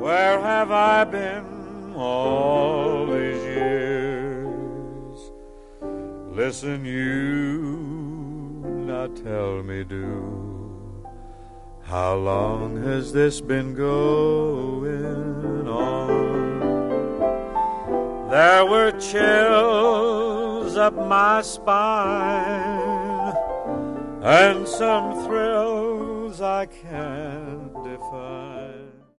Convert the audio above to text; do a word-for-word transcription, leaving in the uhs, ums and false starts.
Where have I been all these years? Listen you, now tell me do, how long has this been going on? There were chills up my spine and some thrills I can't define.